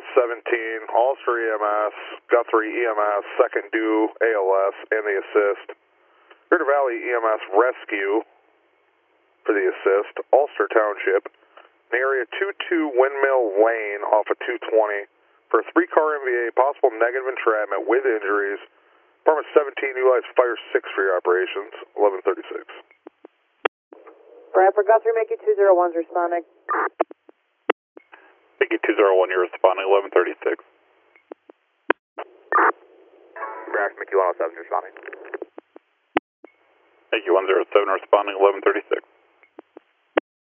17, Ulster EMS, Guthrie EMS, second due ALS, and the assist. Ritter Valley EMS rescue for the assist. Ulster Township, in area 22 Windmill Lane off of 220 for a 3-car MVA, possible negative entrapment with injuries. Department 17 utilized Fire 6 for your operations, 1136. Bradford Guthrie, Mickey 201's responding. Mickey 201, you're responding, 1136. Bradford Mickey 107 responding. Mickey 107 responding, 1136.